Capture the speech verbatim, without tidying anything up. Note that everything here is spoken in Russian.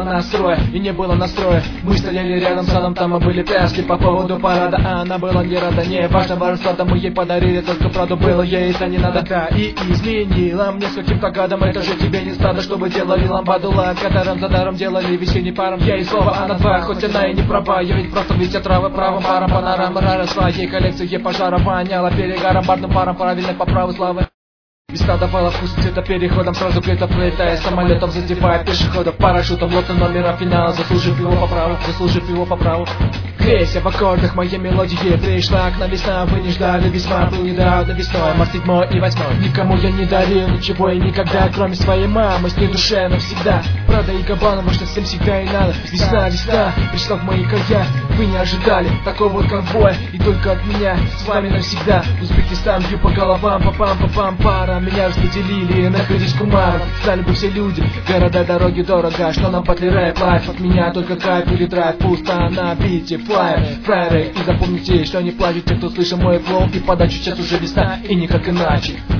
настроя и не было настроя. Мы стояли рядом с садом, там мы были пяски по поводу парада, а она была не рада. Не важно воровство, мы ей подарили только правду, было ей это не надо. Да, и изменила мне с каким-то гадом, это же тебе не стадо, чтобы делали ламбаду лак, которым за даром делали весенний паром. Я и слово, она два, хоть она и не права, я ведь просто везде травы правым паром, панорама рара своей коллекции пожара воняла перегаром, барным паром, правильной поправы славы. Весна давала вкус цвета переходом, сразу где-то пролетая самолетом, задевая пешеходов парашютом, лотом номера финала, заслужив его по праву, заслужив его по праву. Грейся в аккордах моей мелодии, пришла к нам весна, вы не ждали, весьма был недавно весной, март седьмой и восьмой. Никому я не дарил ничего и никогда, кроме своей мамы, с ней душе навсегда. Прада и Габбана, может всем всегда и надо. Весна, весна, пришла в мои края, вы не ожидали такого вот конвоя, и только от меня с вами навсегда. Узбекистан, бью по головам, папам-папам, пара. Меня распределили, находись кумаром. Знали бы все люди, города, дороги дорого. Что нам потли рэп, лайф, от меня только кайф или драйв. Пусто на бите, флайер, фрайры. И запомните, что не плачут те, кто слышал мой флоу и подачу. Сейчас уже весна, и никак иначе.